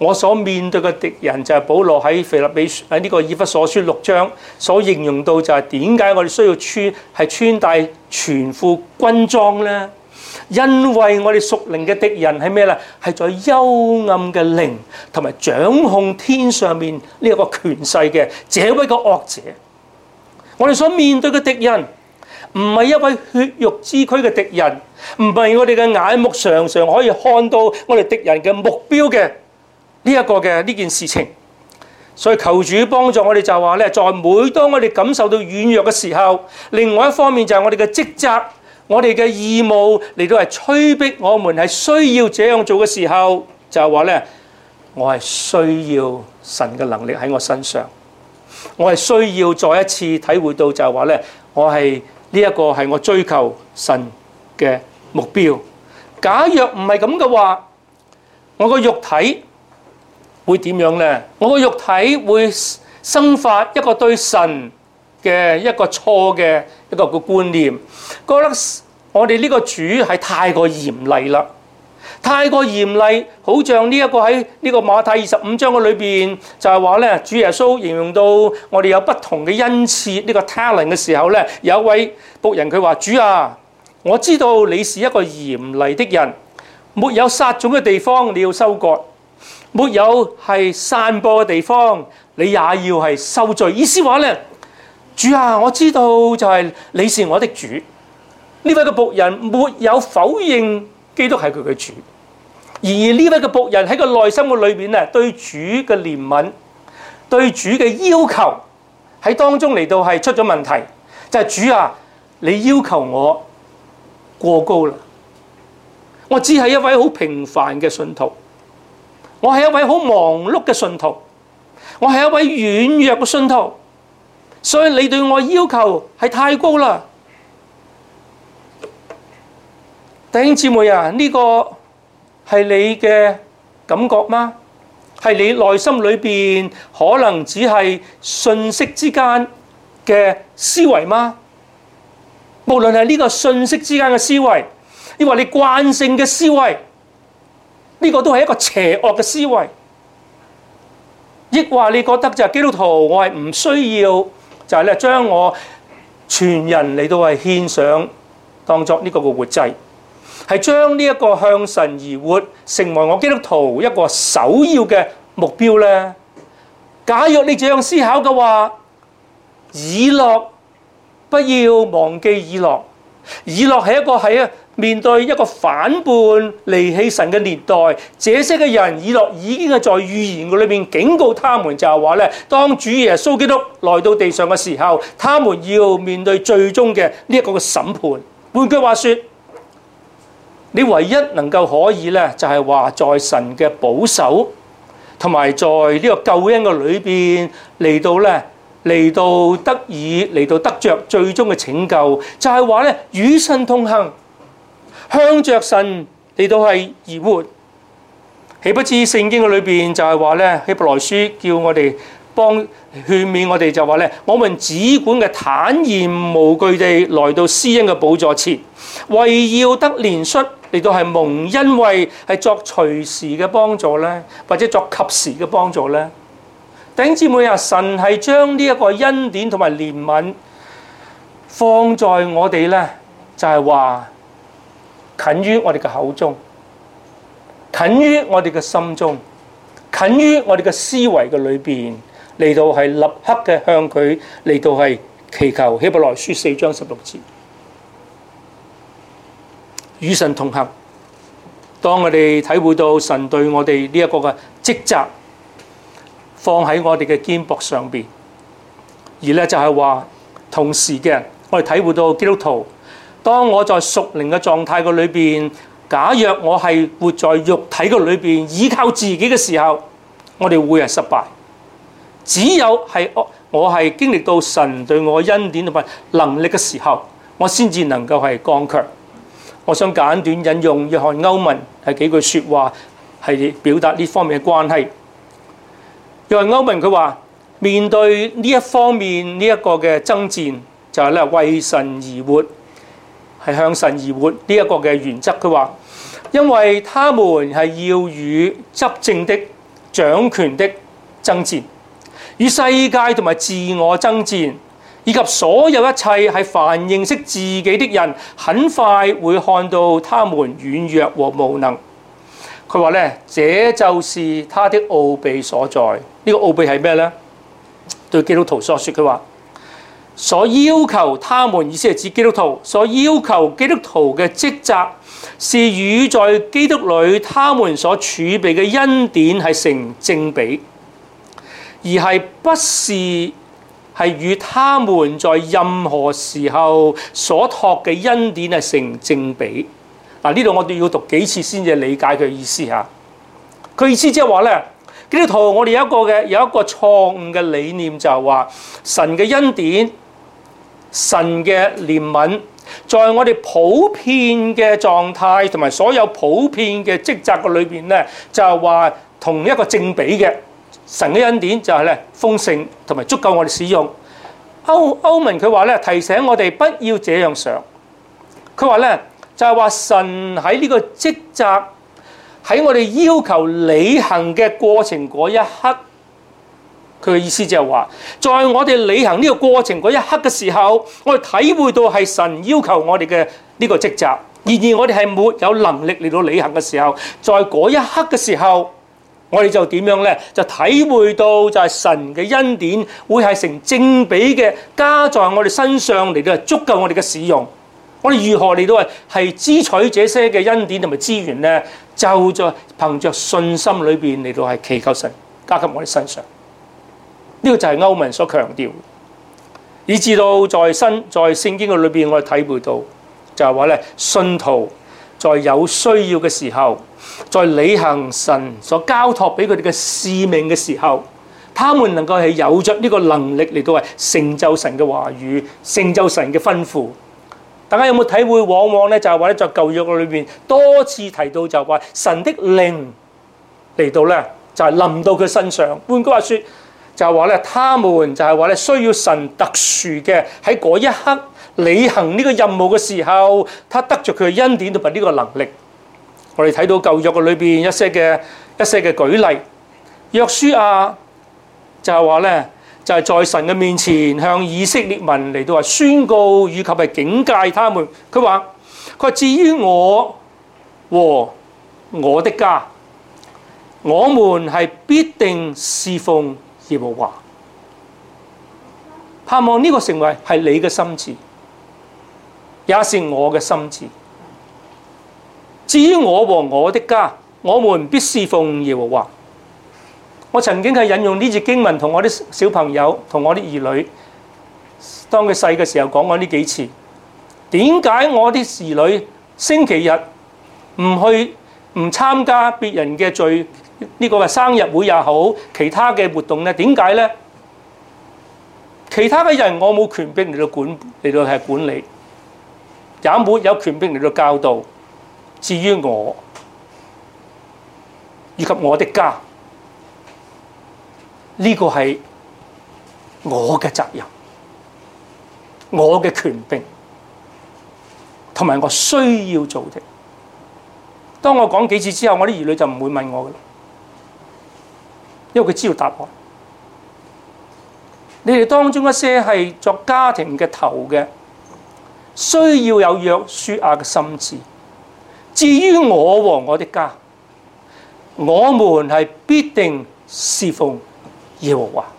我所面對嘅敵人就係保羅喺腓立比喺呢個以弗所書6章所形容到，就係點解我哋需要穿戴全副軍裝呢？因為我哋屬靈嘅敵人係咩呢？係在幽暗嘅靈同埋掌控天上面呢一個權勢嘅這位個惡者。我哋所面對嘅敵人唔係一位血肉之軀嘅敵人，唔係我哋嘅眼目常常可以看到我哋敵人嘅目標嘅呢件事情。所以求主幫助我哋，就話咧，在每當我哋感受到軟弱嘅時候，另外一方面就係我哋嘅職責，我哋嘅義務嚟到係催逼我們係需要這樣做嘅時候，就係話咧，我係需要神嘅能力喺我身上，我係需要再一次體會到，就係話咧，我係呢一個係我追求神嘅目標。假若唔係咁嘅話，我個肉體會點樣呢？我個肉體會生發一個對神嘅一個錯嘅一個觀念，覺得我哋呢個主係太過嚴厲啦，太過嚴厲，好像呢一個喺呢個馬太25章嘅裏邊就係話咧，主耶穌形容到我哋有不同嘅恩賜呢個 talent 嘅時候咧，有一位僕人佢話：主啊，我知道你是一個嚴厲的人，沒有撒種嘅地方你要收割，沒有係散播嘅地方你也要係收聚。意思話咧，主啊，我知道就係你是我的主。呢位嘅僕人沒有否認基督係佢嘅主，而呢位嘅僕人喺個內心嘅裏邊咧，對主嘅憐憫、對主嘅要求喺當中嚟到係出咗問題，就係主啊，你要求我過高啦，我只係一位好平凡嘅信徒，我係一位好忙碌嘅信徒，我係一位軟弱嘅信徒，所以你對我要求係太高啦。弟兄姊妹啊，呢個係你嘅感覺嗎？係你內心裏邊可能只係信息之間嘅思維嗎？無論係呢個信息之間嘅思維，抑或你慣性嘅思維，呢個都係一個邪惡嘅思維。抑或你覺得就係基督徒，我係唔需要就係咧將我全人嚟到係獻上，當作呢個嘅活祭。係將呢一個向神而活成為我基督徒一個首要嘅目標呢？假若你這樣思考嘅話，以諾不要忘記以諾。以諾係一個喺面對一個反叛離棄神嘅年代，這些嘅人，以諾已經係在預言嘅裏面警告他們，就係話咧，當主耶穌基督來到地上嘅時候，他們要面對最終嘅呢一個嘅審判。換句話說，你唯一能夠可以咧，就係話在神嘅保守同埋在呢個救恩嘅裏邊嚟到得着最終嘅拯救，就係話咧與神同行，向着神嚟到係而活。豈不知聖經嘅裏邊就係話咧，希伯來書叫我哋勸勉我哋，就話咧，我們只管嘅坦然無懼地來到施恩嘅寶座前，為要得憐恤，嚟到係蒙恩惠，係作隨時嘅幫助咧，或者作及時嘅幫助咧。弟兄姊妹啊，神係將呢一個恩典同埋憐憫放在我哋咧，就係話近於我哋嘅口中，近於我哋嘅心中，近於我哋嘅思維嘅裏邊，嚟到係立刻嘅向佢嚟到係祈求。希伯來書4章16節。與神同行，當我哋體會到神對我哋呢一個嘅職責放喺我哋嘅肩膊上邊，而咧就係話同時嘅我哋體會到基督徒，當我在屬靈嘅狀態嘅裏邊，假若我係活在肉體嘅裏邊，依靠自己嘅時候，我哋會係失敗。只有係我係經歷到神對我恩典同埋能力嘅時候，我先至能夠係剛強。我想簡短引用約翰歐文係幾句説話，係表達呢方面嘅關係。約翰歐文佢話：面對呢一方面呢一個嘅爭戰，就係咧為神而活，係向神而活呢一個嘅原則。佢話：因為他們係要與執政的、 掌權的爭戰，與世界同埋自我爭戰，以及所有一切係凡認識自己的人，很快會看到他們軟弱和無能。佢話咧，這就是他的奧秘所在。呢個奧秘係咩呢？對基督徒所說，佢話所要求他們，意思係指基督徒所要求基督徒嘅職責，是與在基督裏他們所儲備嘅恩典係成正比，而係不是係與他們在任何時候所託嘅恩典係成正比。嗱，呢度我哋要讀幾次先至理解佢嘅意思嚇。佢意思即係話咧，基督徒我哋有一個錯誤嘅理念，就係話神嘅恩典、神嘅憐憫，在我哋普遍嘅狀態同埋所有普遍嘅職責嘅裏邊咧，就係話同一個正比嘅。神嘅恩典就係咧豐盛同埋足夠我哋使用。歐文佢話咧，提醒我哋不要這樣想。佢話咧，就係話神喺呢個職責喺我哋要求履行嘅過程嗰一刻，佢嘅意思就係話，在我哋履行呢個過程嗰一刻嘅時候，我哋體會到係神要求我哋嘅呢個職責。然而我哋係沒有能力嚟到履行嘅時候，在嗰一刻嘅時候，我哋就點樣呢？就體會到就係神嘅恩典會係成正比嘅加在我哋身上嚟到足夠我哋嘅使用。我哋如何嚟到係支取這些嘅恩典同埋資源呢？就在憑着信心裏邊嚟到係祈求神加給我哋身上。呢個就係歐文所強調，以至到在聖經嘅裏邊，我哋體會到就係話咧，信徒在有需要嘅時候，在履行神所交託俾佢哋嘅使命嘅時候，他們能夠係有着呢個能力嚟到係成就神嘅話語，成就神嘅吩咐。大家有冇體會？往往咧就係話咧，在舊約嘅裏邊多次提到就係話神的靈嚟到咧，就係臨到佢身上。換句話說，就係話咧，他們就係話咧，需要神特殊嘅喺嗰一刻履行呢個任務嘅時候，他得着佢嘅恩典同埋呢個能力。我哋睇到舊約嘅裏邊一些嘅舉例，約書亞就係話咧，就係在神嘅面前向以色列民嚟到話宣告以及係警戒他們。佢話至於我和我的家，我們係必定侍奉耶和華。盼望呢個成為係你嘅心志，也是我嘅心志。至於我和我的家，我們必侍奉耶和華。我曾經係引用呢節經文同我啲小朋友、同我啲兒女，當佢細嘅時候講過呢幾次。點解我啲兒女星期日唔參加別人嘅聚呢個生日會也好，其他嘅活動呢？點解呢？其他嘅人我冇權柄嚟到管理，也沒有權柄嚟到教導。至於我以及我的家，呢個係我嘅責任，我嘅權柄，同埋我需要做的。當我講幾次之後，我啲兒女就唔會問我㗎喇，因為佢知道答案。你哋當中一些係作家庭嘅頭嘅，需要有約書亞嘅心志。至於我和我的家，我們係必定侍奉耶和華。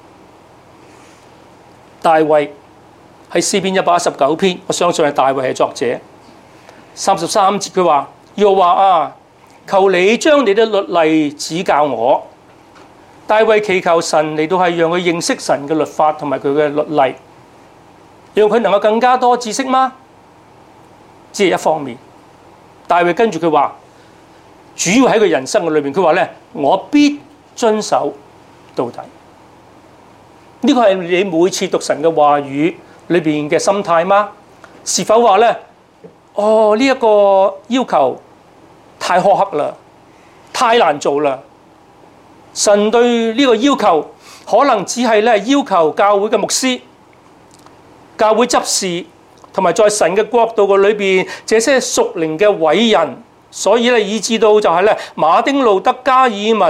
大衛喺詩篇119篇，我相信係大衛係作者。33節佢話：耶和華啊，求你將你的律例指教我。大衛祈求神嚟到係讓佢認識神嘅律法同埋佢嘅律例，讓佢能夠更加多知識嗎？只係一方面。大衛跟住佢話，主要喺佢人生嘅裏邊，佢話咧：我必遵守到底。呢個係你每次讀神嘅話語裏邊嘅心態嗎？是否話咧？呢一個要求太苛刻啦，太難做啦。神對呢個要求可能只係咧要求教會嘅牧師、教會執事同埋在神嘅國度嘅裏邊這些屬靈嘅偉人，所以咧以致到就係咧馬丁路德、加爾文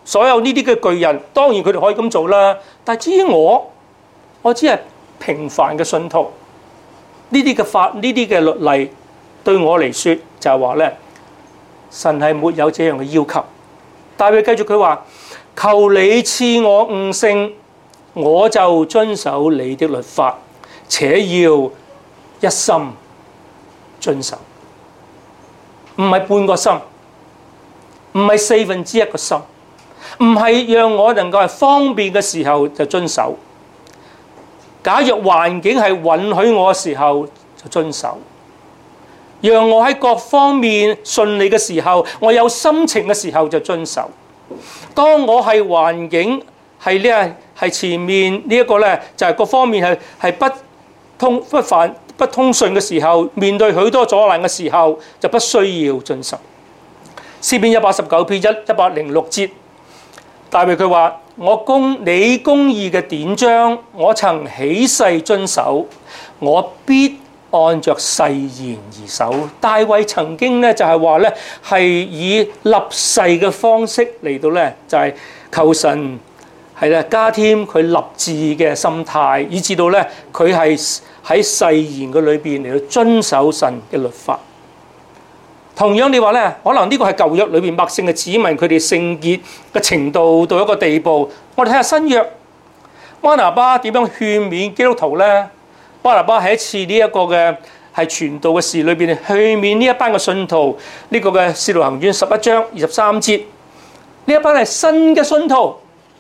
所有呢啲嘅巨人，當然佢哋可以咁做啦。但係至於我只係平凡嘅信徒，呢啲嘅法，呢啲嘅律例對我嚟説就係話咧，神係沒有這樣嘅要求。大衛繼續佢話：求你賜我悟性，我就遵守你的律法，且要一心遵守。唔係半個心，唔係1/4個心，唔係讓我能夠係方便嘅時候就遵守。假若環境係允許我嘅時候就遵守，讓我喺各方面順利嘅時候，我有心情嘅時候就遵守。當我係環境係前面呢一個咧，就係各方面係不通順嘅時候，面對許多阻難嘅時候，就不需要遵守。詩篇119篇106節，大衛佢話：你公義嘅典章，我曾起誓遵守，我必按着誓言而守。大衛曾經咧就係話咧，係以立誓嘅方式嚟到咧，就係求神係啦加添佢立志嘅心態，以至到咧佢係喺誓言嘅裏邊嚟到遵守神嘅律法。同樣你話咧，可能呢個係舊約裏邊百姓嘅子民，佢哋聖潔嘅程度到一個地步。我哋睇下新約，巴拿巴點樣勸勉基督徒咧？巴拿巴喺一次呢一個嘅係傳道嘅事裏邊勸勉呢一班嘅信徒，呢個嘅《使徒行傳》11章23節，呢一班係新嘅信徒，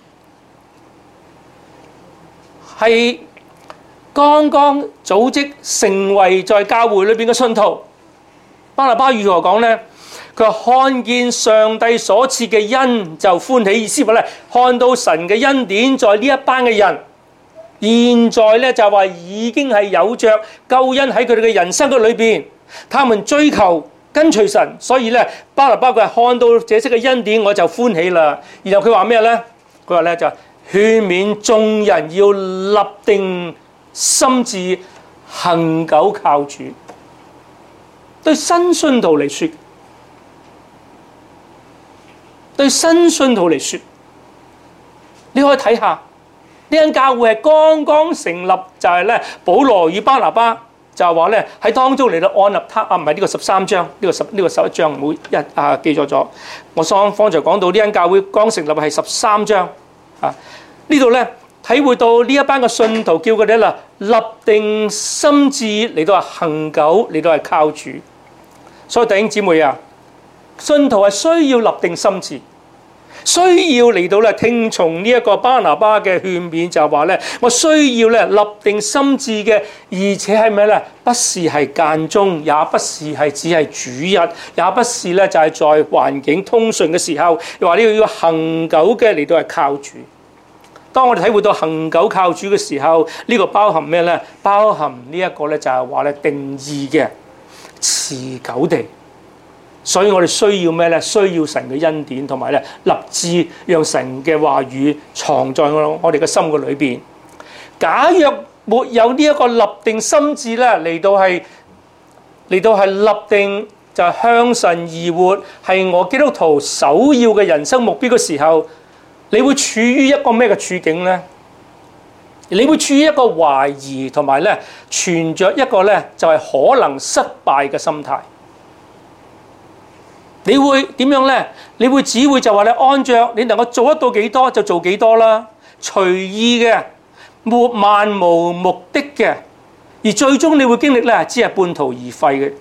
係剛剛組織成為在教會裏邊嘅信徒。巴拿巴如何講呢？佢話看見上帝所賜嘅恩就歡喜，意思話咧，看到神嘅恩典在呢一班嘅人，現在咧就話已經係有着救恩喺佢哋嘅人生嘅裏邊，他們追求跟隨神，所以咧巴拿巴佢係看到這些嘅恩典我就歡喜啦。然後佢話咩咧？佢話咧就勸勉眾人要立定心志，恆久靠主。對新信徒嚟說，你可以睇下呢間教會係剛剛成立，就係咧保羅與巴拿巴就係話咧喺當中嚟到按立他唔係呢個13章，呢個11章唔好記錯咗。我方才講到呢間教會剛成立係13章啊，呢度咧體會到呢一班嘅信徒叫佢哋啦立定心志嚟到係恆久嚟到係靠主。所以弟兄姊妹啊，信徒係需要立定心志，需要嚟到咧聽從呢一個巴拿巴嘅勸勉，就係話咧，我需要咧立定心志嘅，而且係咩咧？不是係間中，也不是係只係主日，也不是咧就係在環境通順嘅時候，又話呢個要恆久嘅嚟到係靠主。當我哋體會到恆久靠主嘅時候，呢個包含咩咧？包含呢一個咧就係話咧定義嘅。持久地，所以我哋需要咩咧？需要神嘅恩典，同埋咧立志，讓神嘅話語藏在我哋嘅心嘅裏邊。假若沒有呢一個立定心志咧，嚟到係立定就係向神而活，係我基督徒首要嘅人生目標嘅時候，你會處於一個咩嘅處境咧？你會處於一個懷疑同埋咧，存着一個咧就係可能失敗嘅心態。你會點樣咧？你會只會就話你按着你能夠做得到幾多就做幾多啦，隨意嘅，漫無目的嘅，而最終你會經歷咧，只係半途而廢嘅。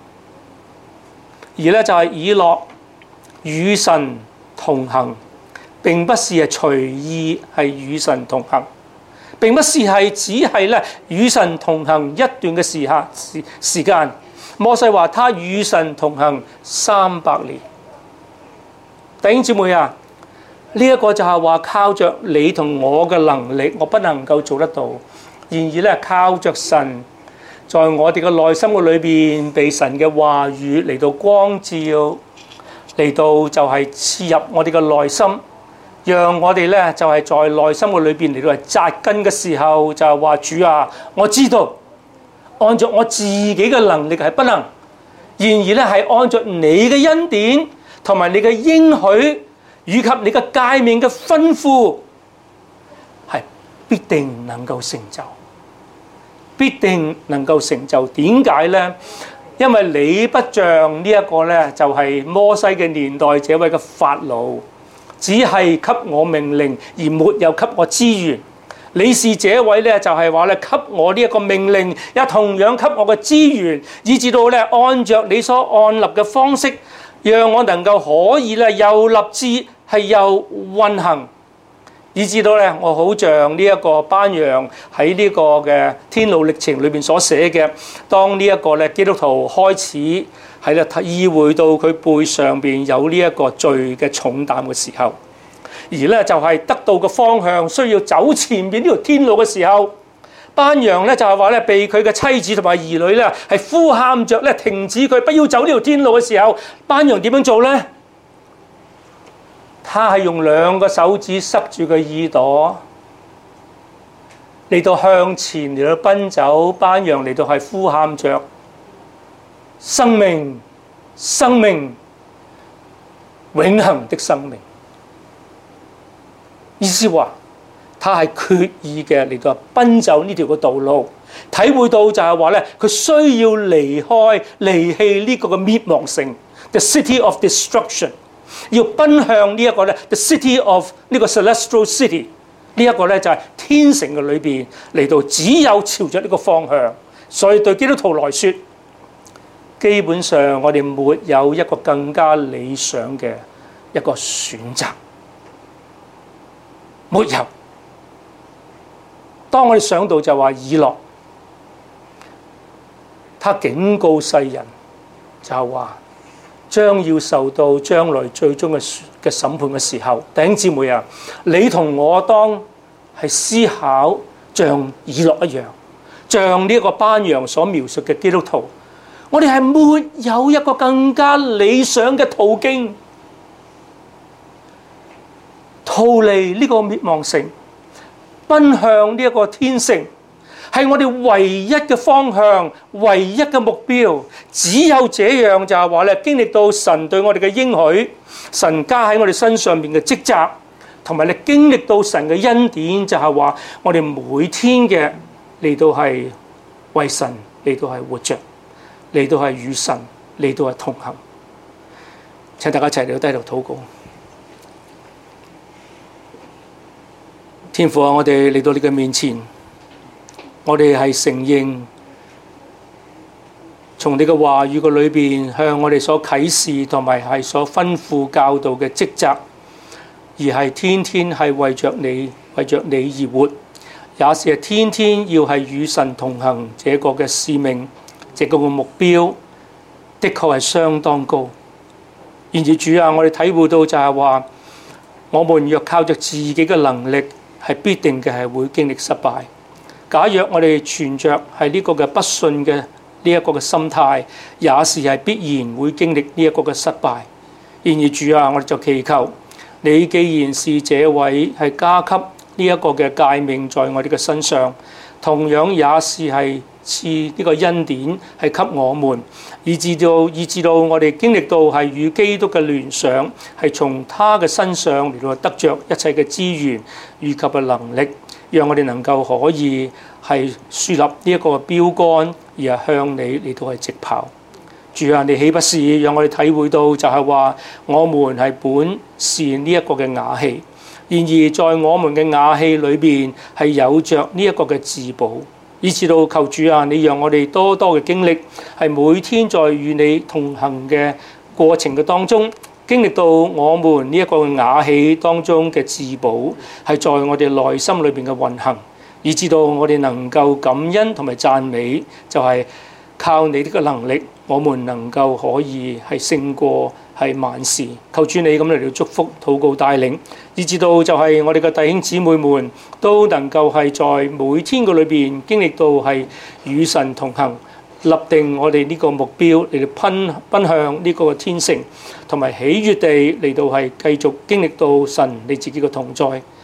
而咧就係以樂與神同行，並不是係隨意係與神同行。並不是只係咧與神同行一段嘅時間。摩西話他與神同行300年。弟兄姊妹啊，呢一個就係話靠着你同我嘅能力，我不能夠做得到。然而咧，靠着神，在我哋嘅內心嘅裏邊，被神嘅話語嚟到光照，嚟到就係刺入我哋嘅內心。讓我哋咧就係在內心嘅裏邊嚟到係扎根嘅時候，就係話主啊，我知道按照我自己嘅能力係不能，然而咧係按照你嘅恩典同埋你嘅應許， 以及你嘅誡命嘅吩咐，係必定能夠成就，必定能夠成就。點解呢？因為你不像呢一個呢，就係摩西嘅年代這位嘅法老，只係給我命令而沒有給我資源。你是這位呢，就係話咧，給我呢一個命令，也同樣給我嘅資源，以至到咧按着你所按立嘅方式，讓我能夠可以咧又立志係又運行。以至到咧，我好像呢一個班揚喺呢個嘅天路歷程裏邊所寫嘅，當呢一個咧基督徒開始喺度意會到佢背上邊有呢一個罪嘅重擔嘅時候，而咧就係得到嘅方向需要走前邊呢條天路嘅時候，班揚咧就係話咧被佢嘅妻子同埋兒女咧係呼喊着咧停止佢不要走呢條天路嘅時候，班揚點樣做咧？他係用兩個手指塞住個耳朵，嚟到向前嚟到奔走。班揚嚟到係呼喊着生命、生命、永恆的生命。意思話，他係決意嘅嚟到奔走呢條嘅道路，體會到就係話咧，佢需要離棄呢個嘅滅亡城 ，the city of destruction。要奔向呢一個咧 ，the city of 呢個 celestial city， 呢一個咧就係天城嘅裏邊嚟到，只有朝着呢個方向。所以對基督徒來說，基本上我哋沒有一個更加理想嘅一個選擇，沒有。當我哋想到就話以諾，他警告世人就係話，將要受到將來最終嘅審判嘅時候，弟兄姊妹啊，你同我當係思考像以諾一樣，像呢一個班揚所描述嘅基督徒，我哋係沒有一個更加理想嘅途徑，逃離呢個滅亡城，奔向呢一個天城。係我哋唯一嘅方向，唯一嘅目標，只有這樣就係話咧，經歷到神對我哋嘅應許，神加喺我哋身上面嘅職責，同埋你經歷到神嘅恩典，就係話我哋每天嘅嚟到係為神嚟到係活着，嚟到係與神嚟到係同行。請大家一齊嚟到低頭禱告。天父啊，我哋嚟到你嘅面前。我哋係承認，從你嘅話語嘅裏邊向我哋所啟示同埋係所吩咐教導嘅職責，而係天天係為着你而活，也是天天要係與神同行。這個嘅使命，這個嘅目標，的確係相當高。然而主啊，我哋體會到就係話，我們若靠着自己嘅能力，係必定嘅係會經歷失敗。假若我哋存着係呢個嘅不信嘅呢一個嘅心態，也是係必然會經歷呢一個嘅失敗。然而主啊，我哋就祈求你，既然是這位係加給呢一個嘅誡命在我哋嘅身上，同樣也是係賜呢個恩典係給我們，以至到我哋經歷到係與基督嘅聯想，係從他嘅身上嚟到得着一切嘅資源以及嘅能力。讓我哋能夠可以係樹立呢一個標杆，而係向你嚟到係直跑。主啊，你豈不是讓我哋體會到就係話，我們係本是呢一個嘅瓦器，然而在我們嘅瓦器裏邊係有着呢一個嘅自保，以至到求主啊，你讓我哋多多嘅經歷，係每天在與你同行嘅過程嘅當中。經歷到我們呢一個瓦器當中嘅自保，係在我哋內心裏邊嘅運行，以至到我哋能夠感恩同埋讚美，就係靠你呢個能力，我們能夠可以係勝過係萬事。求主你咁嚟到祝福、禱告、帶領，以至到就係我哋嘅弟兄姊妹們都能夠係在每天嘅裏邊經歷到係與神同行。立定我哋呢個目標嚟到奔向呢個天城，同埋喜悅地嚟到係繼續經歷到神你自己嘅同在。